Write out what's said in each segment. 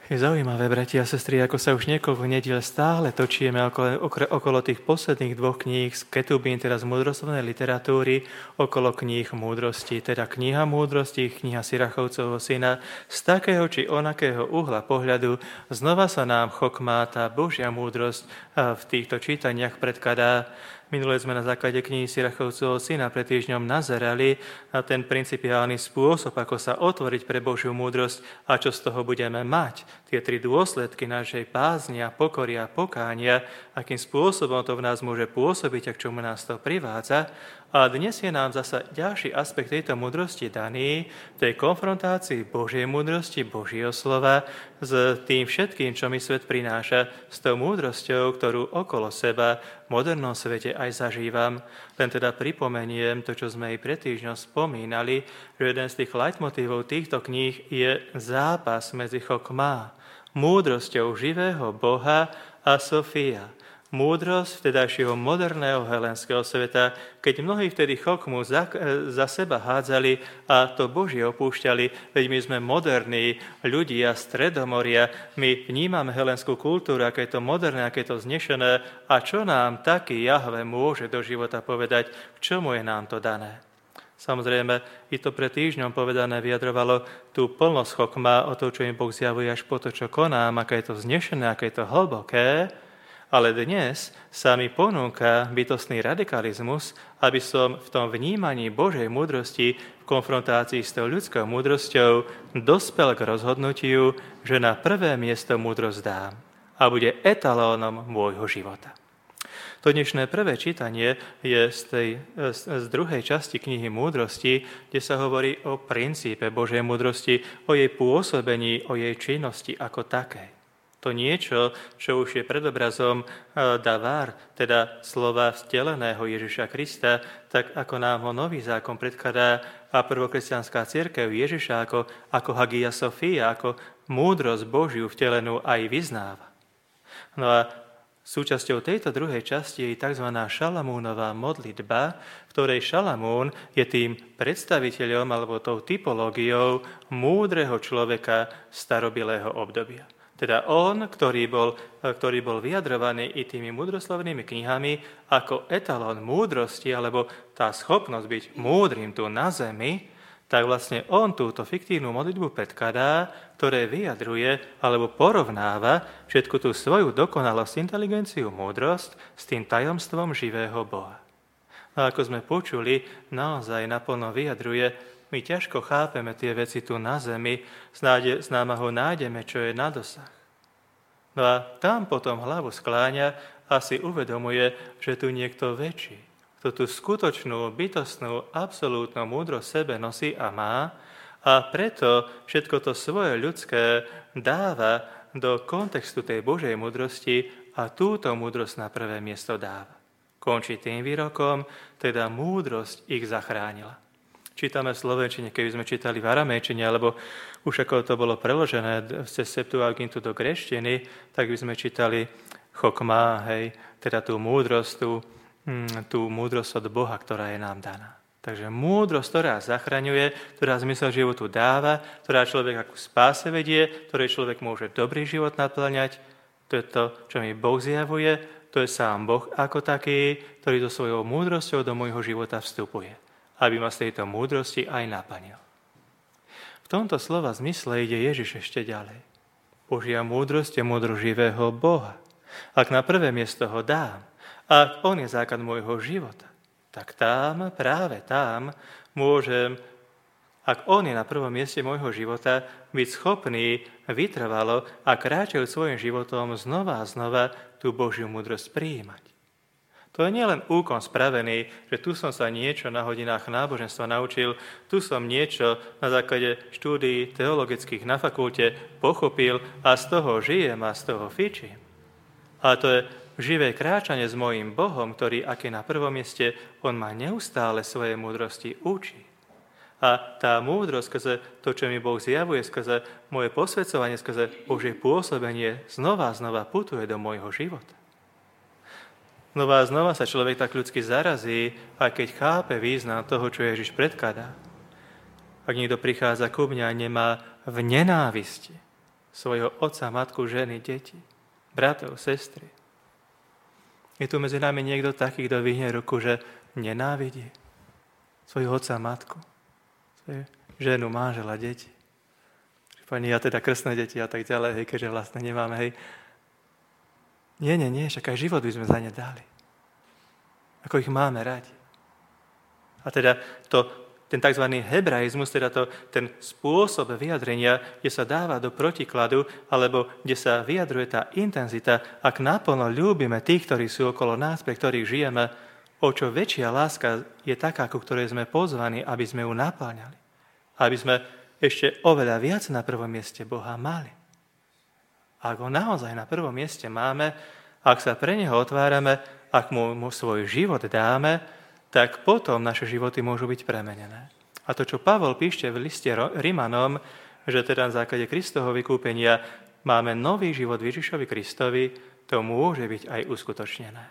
Je zaujímavé, bratia a sestry, ako sa už niekoľko nediel stále točíme okolo tých posledných dvoch kníh z Ketubín, teda z múdroslovnej literatúry, okolo kníh múdrosti, teda kniha múdrosti, kniha Sirachovcovho syna. Z takého či onakého uhla pohľadu znova sa nám chokmá tá Božia múdrosť v týchto čítaniach predkladá. Minule sme na základe knihy Sirachovcovho syna pred týždňom nazerali na ten principiálny spôsob, ako sa otvoriť pre Božiu múdrosť a čo z toho budeme mať. Tie tri dôsledky našej páznia, pokory a pokánia, akým spôsobom to v nás môže pôsobiť a k čomu nás to privádza. A dnes je nám zasa ďalší aspekt tejto múdrosti daný v tej konfrontácii Božej múdrosti, Božieho slova s tým všetkým, čo mi svet prináša, s tou múdrosťou, ktorú okolo seba v modernom svete aj zažívam. Len teda pripomeniem to, čo sme i pred týždňom spomínali, že jeden z tých leitmotívov týchto kníh je zápas medzi chokmá, múdrosťou živého Boha a Sofia. Múdrosť vtedajšieho moderného helenského sveta, keď mnohí vtedy chokmu za seba hádzali a to Božie opúšťali, veď my sme moderní ľudia Stredomoria, my vnímame helenskú kultúru, aké je to moderné, aké je to znešené a čo nám taký Jahve môže do života povedať, k čomu je nám to dané. Samozrejme, i to pred týždňom povedané vyjadrovalo tú plnosť chokma o to, čo im Boh zjavuje až po to, čo konám, aké je to znešené, aké je to hlboké. Ale dnes sa mi ponúka bytostný radikalizmus, aby som v tom vnímaní Božej múdrosti v konfrontácii s tou ľudskou múdrosťou dospel k rozhodnutiu, že na prvé miesto múdrosť dám a bude etalónom môjho života. To dnešné prvé čítanie je z druhej časti knihy Múdrosti, kde sa hovorí o princípe Božej múdrosti, o jej pôsobení, o jej činnosti ako takej. To niečo, čo už je predobrazom davár, teda slova vteleného Ježiša Krista, tak ako nám ho Nový zákon predkladá a prvokresťanská cirkev Ježiša ako Hagia Sophia, ako múdrosť Božiu vtelenú aj vyznáva. No a súčasťou tejto druhej časti je tzv. Šalamúnová modlitba, v ktorej Šalamún je tým predstaviteľom alebo tou typológiou múdreho človeka starobilého obdobia. Teda on, ktorý bol vyjadrovaný i tými múdroslovnými knihami ako etalón múdrosti, alebo tá schopnosť byť múdrym tu na zemi, tak vlastne on túto fiktívnu modlitbu predkladá, ktoré vyjadruje alebo porovnáva všetku tú svoju dokonalosť, inteligenciu, múdrosť s tým tajomstvom živého Boha. A ako sme počuli, naozaj naplno vyjadruje. My ťažko chápeme tie veci tu na zemi, s námahou nájdeme, čo je na dosah. No a tam potom hlavu skláňa a si uvedomuje, že tu niekto väčší, kto tú skutočnú, bytostnú, absolútnu múdrosť sebe nosí a má a preto všetko to svoje ľudské dáva do kontextu tej Božej múdrosti a túto múdrosť na prvé miesto dáva. Končí tým výrokom, teda múdrosť ich zachránila. Čítame v slovenčine, keby sme čítali v aramejčine, alebo už ako to bolo preložené cez Septuagintu do gréštiny, tak by sme čítali chokmá, teda tú múdrosť od Boha, ktorá je nám daná. Takže múdrosť, ktorá zachraňuje, ktorá zmysel životu dáva, ktorá človek ako spáse vedie, ktorej človek môže dobrý život naplňať, to je to, čo mi Boh zjavuje, to je sám Boh ako taký, ktorý so svojou múdrosťou do môjho života vstupuje, aby ma z tejto múdrosti aj naplnil. V tomto slova zmysle ide Ježiš ešte ďalej. Božia múdrosť je múdrosť živého Boha. Ak na prvé miesto ho dám, ak on je základ môjho života, tak práve tam môžem, ak on je na prvom mieste môjho života, byť schopný vytrvalo a kráčajú svojim životom znova a znova tú Božiu múdrosť prijímať. To je nielen úkon spravený, že tu som sa niečo na hodinách náboženstva naučil, tu som niečo na základe štúdií teologických na fakulte pochopil a z toho žijem a z toho fičím. Ale to je živé kráčanie s mojím Bohom, ktorý, ak je na prvom mieste, on ma neustále svojej múdrosti učí. A tá múdrosť, skrze to, čo mi Boh zjavuje, skrze moje posväcovanie, skrze Božie pôsobenie, znova a znova putuje do môjho života. Znova a znova sa človek tak ľudsky zarazí, aj keď chápe význam toho, čo Ježiš predkladá. Ak niekto prichádza ku mňa a nemá v nenávisti svojho otca, matku, ženy, deti, bratov, sestry. Je tu medzi nami niekto taký, kto vyhne ruku, že nenávidí svojho otca, matku, svoju ženu, manžela, deti. Pani, ja teda krstné deti a tak ďalej, hej, keďže vlastne nemáme, hej. Nie, však aj život by sme za ne dali. Ako ich máme radi. A teda ten tzv. Hebraizmus, teda ten spôsob vyjadrenia, kde sa dáva do protikladu, alebo kde sa vyjadruje tá intenzita, ak naplno ľúbime tých, ktorí sú okolo nás, pre ktorých žijeme, o čo väčšia láska je taká, ku ktorej sme pozvaní, aby sme ju napĺňali. Aby sme ešte oveľa viac na prvom mieste Boha mali. Ak ho naozaj na prvom mieste máme, ak sa pre neho otvárame, ak mu svoj život dáme, tak potom naše životy môžu byť premenené. A to, čo Pavol píše v liste Rimanom, že teda na základe Kristovho vykúpenia máme nový život Ježišovi Kristovi, to môže byť aj uskutočnené.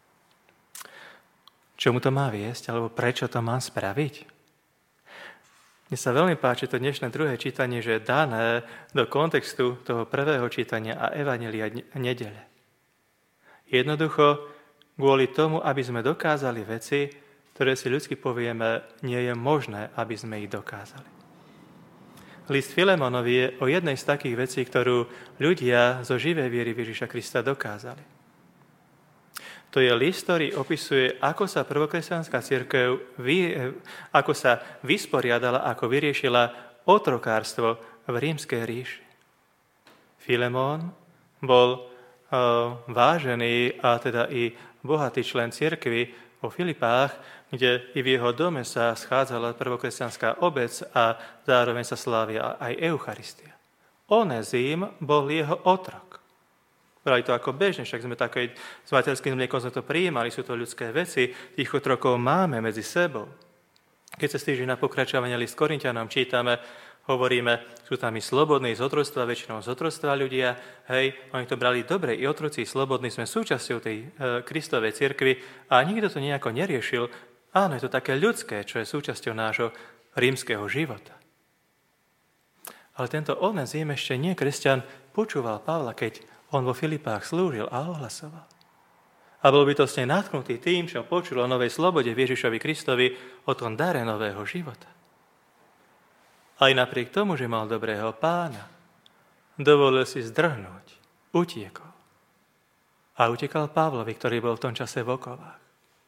Čomu to má viesť, alebo prečo to mám spraviť? Mne sa veľmi páči to dnešné druhé čítanie, že je dané do kontextu toho prvého čítania a evanjelia nedele. Jednoducho kvôli tomu, aby sme dokázali veci, ktoré si ľudsky povieme, nie je možné, aby sme ich dokázali. List Filemonovi je o jednej z takých vecí, ktorú ľudia zo živej viery Ježiša Krista dokázali. To je list, ktorý opisuje, ako sa prvokresťanská cirkev ako sa vysporiadala, ako vyriešila otrokárstvo v rímskej ríši. Filemón bol vážený a teda i bohatý člen cirkvi vo Filipách, kde i v jeho dome sa schádzala prvokresťanská obec a zároveň sa slávia aj Eucharistia. Onezím bol jeho otrok. Brali to ako bežne, však sme také s materským mliekom sme to prijímali, sú to ľudské veci, tých otrokov máme medzi sebou. Keď sa stýži na pokračovanie list Korinťanom čítame, hovoríme, sú tam i slobodní z otroctva, väčšinou z otroctva ľudia, hej, oni to brali dobre, i otroci, slobodní, sme súčasťou tej Kristovej cirkvi a nikto to nejako neriešil. Áno, je to také ľudské, čo je súčasťou nášho rímskeho života. Ale tento Onezím ešte nie kresťan počúval Pavla, keď on vo Filipách slúžil a ohlasoval. A bol bytostne natknutý tým, čo počul o novej slobode v Ježišovi Kristovi, o tom dare nového života. Aj napriek tomu, že mal dobrého pána, dovolil si zdrhnúť, utiekol. A utekal Pavlovi, ktorý bol v tom čase v okovách.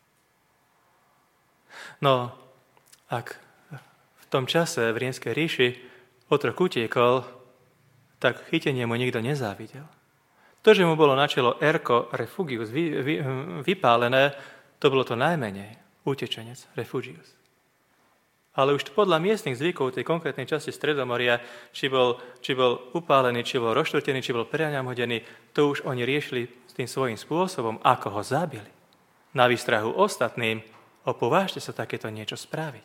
No, ak v tom čase v rímskej ríši otrok utiekol, tak chytenie mu nikto nezávidel. To, že mu bolo na čelo erko refugius vypálené, to bolo to najmenej. Utečenec, refugius. Ale už podľa miestnych zvykov tej konkrétnej časti Stredomoria, či bol upálený, či bol rozštvrtený, či bol priaňam hodený, to už oni riešili s tým svojím spôsobom, ako ho zabili. Na výstrahu ostatným, opovážte sa takéto niečo spraviť.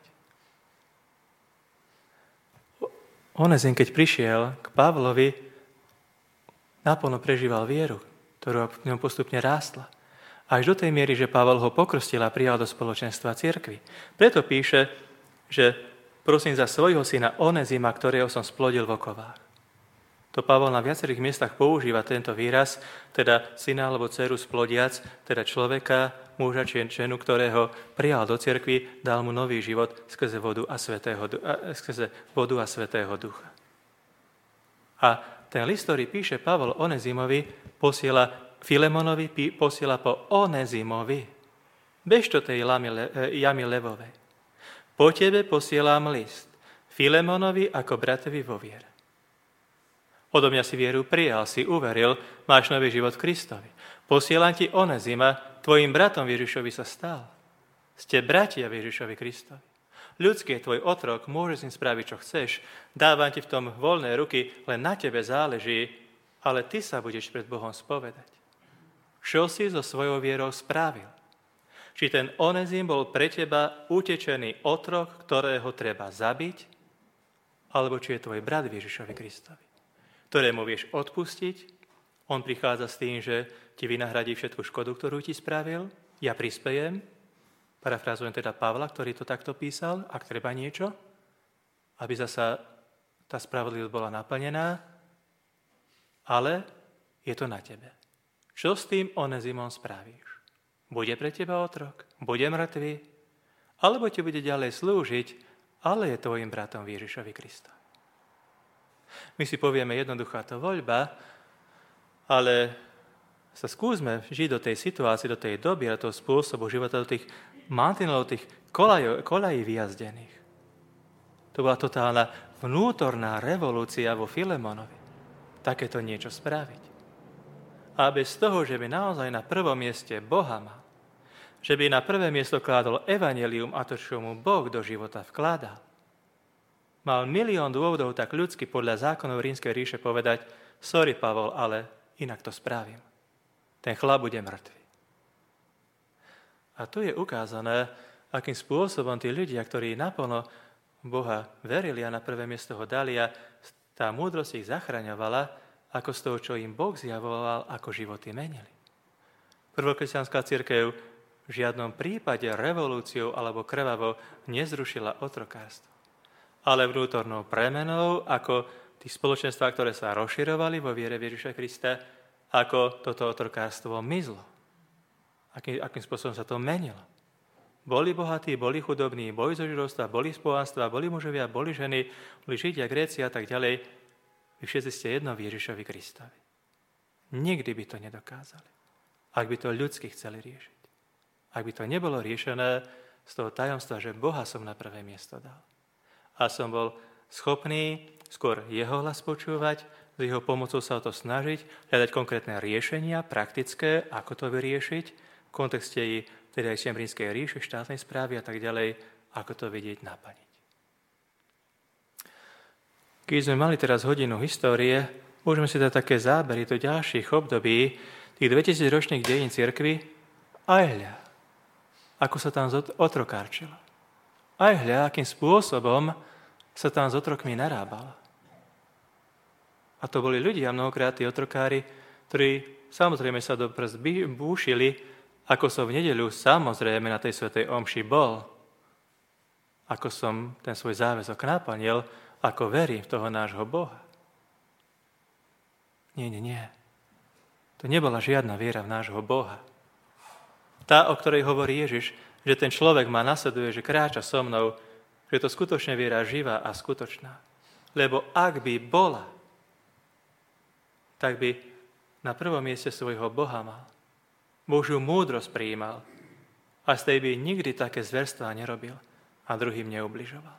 Onezím, keď prišiel k Pavlovi, naplno prežíval vieru, ktorá v ňom postupne rástla. Až do tej miery, že Pavol ho pokrstil a prijal do spoločenstva cirkvi. Preto píše, že prosím za svojho syna Onezima, ktorého som splodil v okovách. To Pavol na viacerých miestach používa tento výraz, teda syna alebo dceru splodiac, teda človeka, muža či ženu, ktorého prijal do cirkvi, dal mu nový život skrze vodu a svätého ducha. A ten list, ktorý píše Pavol Onezimovi, posiela Filemonovi, posiela po Onezimovi. Bež to tej jamy levovej. Po tebe posielam list Filemonovi ako bratovi vo viere. Odo mňa si vieru prijal, si uveril, máš nový život Kristovi. Posielam ti Onezima, tvojim bratom Ježišovi sa stal. Ste bratia Ježišovi Kristovi. Ľudský je tvoj otrok, môžeš s ním spraviť, čo chceš. Dávam ti v tom voľné ruky, len na tebe záleží, ale ty sa budeš pred Bohom spovedať. Čo si so svojou vierou spravil? Či ten Onezím bol pre teba utečený otrok, ktorého treba zabiť, alebo či je tvoj brat Ježišovi Kristovi, ktorému vieš odpustiť, on prichádza s tým, že ti vynahradí všetku škodu, ktorú ti spravil, ja prispejem, parafrázujem teda Pavla, ktorý to takto písal, ak treba niečo, aby zasa tá spravodlivosť bola naplnená, Ale je to na tebe. Čo s tým Onezimom spravíš? Bude pre teba otrok? Bude mŕtvy? Alebo ti bude ďalej slúžiť, ale je tvojim bratom Ježišovi Kristovi? My si povieme, jednoduchá to voľba, ale sa skúsme žiť do tej situácie, do tej doby a toho spôsobu života, do tých mantinelov, tých kolají vyjazdených. To bola totálna vnútorná revolúcia vo Filemonovi. Takéto niečo spraviť. A bez toho, že by naozaj na prvom mieste Boha mal, že by na prvé miesto kládol evanjelium a to, čo mu Boh do života vkladal, mal milión dôvodov tak ľudsky podľa zákonov Rímskej ríše povedať: sorry, Pavol, ale inak to spravím. Ten chlap bude mŕtvy. A tu je ukázané, akým spôsobom tí ľudia, ktorí naplno Boha verili a na prvé miesto ho dali a tá múdrosť ich zachraňovala, ako z toho, čo im Boh zjavoval, ako životy menili. Prvokresťanská cirkev v žiadnom prípade revolúciou alebo krvavo nezrušila otrokárstvo, ale vnútornou premenou, ako tí spoločenstvá, ktoré sa rozširovali vo viere Ježiša Krista, ako toto otrokárstvo mizlo. Akým spôsobom sa to menilo. Boli bohatí, boli chudobní, boli zo židovstva, boli z pohanstva, boli mužovia, boli ženy, boli Židia, Gréci a tak ďalej. Vy všetci ste jedno v Ježišovi Kristovi. Nikdy by to nedokázali, ak by to ľudsky chceli riešiť. Ak by to nebolo riešené z toho tajomstva, že Boha som na prvé miesto dal. A som bol schopný skôr jeho hlas počúvať, s jeho pomocou sa o to snažiť, hľadať konkrétne riešenia, praktické, ako to vyriešiť, v kontexte teda aj Rímskej ríše, štátnej správy a tak ďalej, ako to vidieť naplniť. Keď sme mali teraz hodinu histórie, môžeme si dať také zábery do ďalších období tých 2000 ročných dejín cirkvi. Aj hľa, ako sa tam otrokárčilo. Aj hľa, akým spôsobom sa tam s otrokmi narábalo. A to boli ľudia, mnohokrát tí otrokári, ktorí samozrejme sa do prst búšili, ako som v nedeľu samozrejme na tej svätej omši bol, ako som ten svoj záväzok naplnil, ako verím v toho nášho Boha. Nie. To nebola žiadna viera v nášho Boha. Tá, o ktorej hovorí Ježiš, že ten človek ma nasleduje, že kráča so mnou, že to skutočne viera živá a skutočná. Lebo ak by bola, tak by na prvom mieste svojho Boha mal. Božiu múdrosť prijímal a z tej by nikdy také zverstvá nerobil a druhým neubližoval.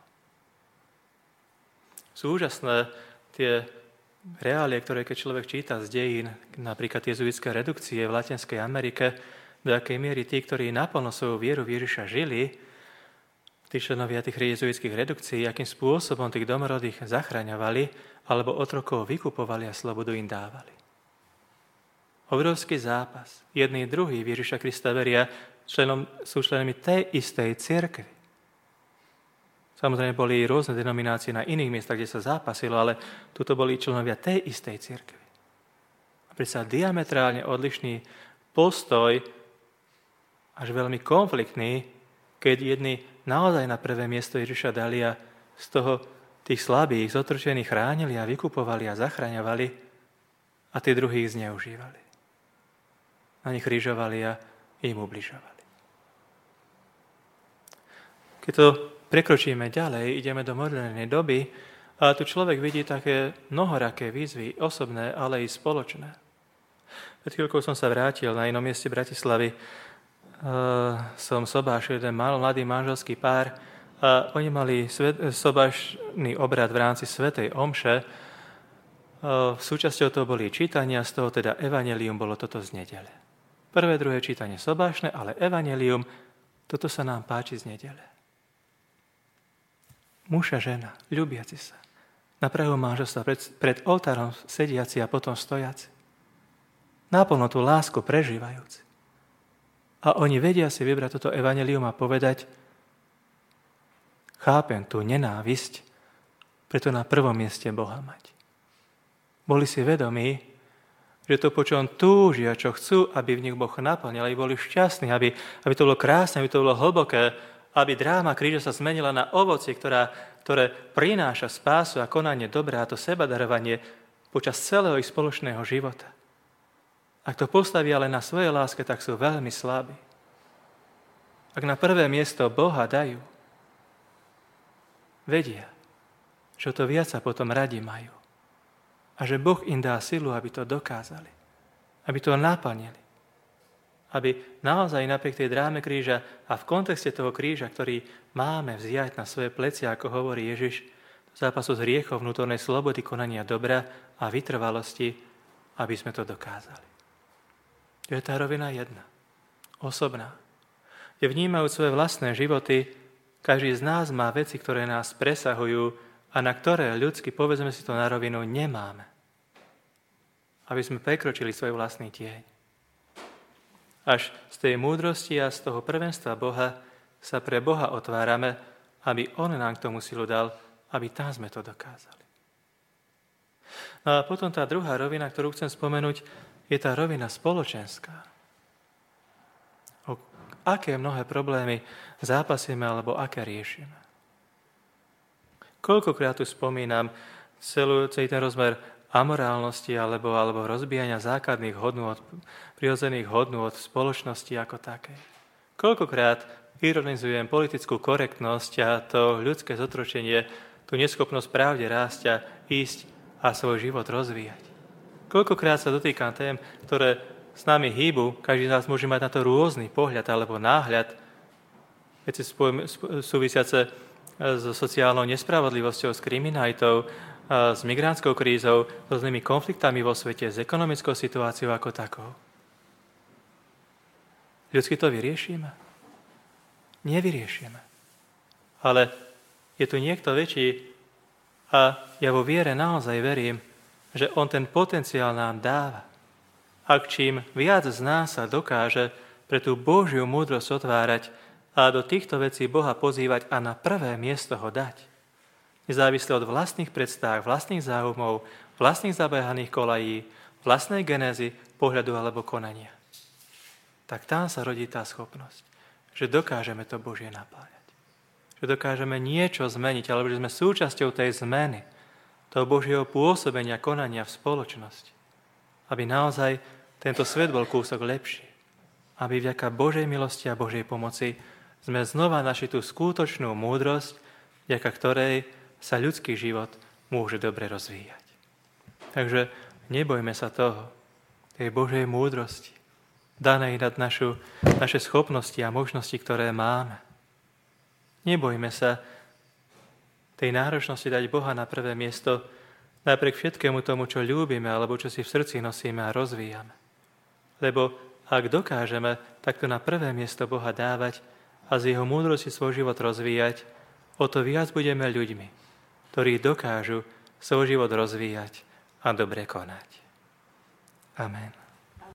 Sú úžasné tie reálie, ktoré keď človek číta z dejín, napríklad jezuitské redukcie v Latinskej Amerike, do akej miery tí, ktorí naplno svoju vieru v Ježiša žili, tí členovia tých jezuitských redukcií, akým spôsobom tých domorodých zachraňovali alebo otrokov vykupovali a slobodu im dávali. Obrovský zápas. Jedni druhí v Ježiša Krista veria, sú členmi tej istej cirkvi. Samozrejme boli rôzne denominácie na iných miestach, kde sa zápasilo, ale tuto boli členovia tej istej cirkvi. A predsa diametrálne odlišný postoj, až veľmi konfliktný, keď jedni naozaj na prvé miesto Ježiša dali a z toho tých slabých, zotročených chránili a vykupovali a zachraňovali a tí druhých zneužívali. Na nich križovali a im ubližovali. Keď to prekročíme ďalej, ideme do modernej doby a tu človek vidí také mnohoraké výzvy, osobné, ale i spoločné. Pred chvíľkou som sa vrátil na inom mieste Bratislavy. Som sobášil jeden mladý manželský pár a oni mali sobášny obrad v rámci svätej omše. Súčasťou toho boli čítania, z toho teda evanjelium bolo toto z nedele. Prvé, druhé čítanie sobášne, ale evanjelium, toto sa nám páči z nedele. Muž a žena, ľúbiaci sa, na prahu manželstva pred oltárom sediaci a potom stojaci. Naplno tú lásku prežívajúci. A oni vedia si vybrať toto evanjelium a povedať: chápem tú nenávisť, preto na prvom mieste Boha mať. Boli si vedomí, že to, po čom túžia, čo chcú, aby v nich Boh naplnil, aby boli šťastní, aby to bolo krásne, aby to bolo hlboké, aby dráma kríža sa zmenila na ovocie, ktoré prináša spásu a konanie dobrá, a to sebadarovanie počas celého ich spoločného života. Ak to postavia len na svojej láske, tak sú veľmi slabí. Ak na prvé miesto Boha dajú, vedia, že to viac sa potom radi majú. A že Boh im dá silu, aby to dokázali. Aby to naplnili. Aby naozaj napriek tej dráme kríža a v kontexte toho kríža, ktorý máme vziať na svoje plecia, ako hovorí Ježiš, zápasu s hriechom, vnútornej slobody, konania dobra a vytrvalosti, aby sme to dokázali. To je tá rovina jedna, osobná. Kde vnímajú svoje vlastné životy, každý z nás má veci, ktoré nás presahujú a na ktoré ľudsky, povedzme si to na rovinu, nemáme. Aby sme prekročili svoj vlastný tieň. Až z tej múdrosti a z toho prvenstva Boha sa pre Boha otvárame, aby On nám k tomu silu dal, aby tam sme to dokázali. No a potom tá druhá rovina, ktorú chcem spomenúť, je tá rovina spoločenská. O aké mnohé problémy zápasíme alebo aké riešime. Koľkokrát tu spomínam celý ten rozmer amorálnosti alebo rozbíjania základných hodnôt, prirodzených hodnôt v spoločnosti ako takej. Koľkokrát ironizujem politickú korektnosť a to ľudské zotročenie, tú neschopnosť pravde rásť a ísť a svoj život rozvíjať. Koľkokrát sa dotýkam tém, ktoré s nami hýbu, každý z nás môže mať na to rôzny pohľad alebo náhľad, veci súvisiace so sociálnou nespravodlivosťou, s kriminalitou, s migrantskou krízou, s rôznymi konfliktami vo svete, s ekonomickou situáciou ako takou. Ľudsky to vyriešime? Nevyriešime. Ale je tu niekto väčší a ja vo viere naozaj verím, že on ten potenciál nám dáva. Ak čím viac z nás sa dokáže pre tú Božiu múdrosť otvárať a do týchto vecí Boha pozývať a na prvé miesto ho dať, nezávisle od vlastných predstáv, vlastných záujmov, vlastných zabehaných kolají, vlastnej genézy, pohľadu alebo konania. Tak tam sa rodí tá schopnosť, že dokážeme to Božie napájať. Že dokážeme niečo zmeniť, alebo že sme súčasťou tej zmeny, toho Božieho pôsobenia, konania v spoločnosti. Aby naozaj tento svet bol kúsok lepší. Aby vďaka Božej milosti a Božej pomoci sme znova našli tú skutočnú múdrosť, vďaka ktorej sa ľudský život môže dobre rozvíjať. Takže nebojme sa toho, tej Božej múdrosti, danej nad naše schopnosti a možnosti, ktoré máme. Nebojme sa tej náročnosti dať Boha na prvé miesto, napriek všetkému tomu, čo ľúbime, alebo čo si v srdci nosíme a rozvíjame. Lebo ak dokážeme takto na prvé miesto Boha dávať a z jeho múdrosti svoj život rozvíjať, o to viac budeme ľuďmi, ktorí dokážu svoj život rozvíjať a dobre konať. Amen.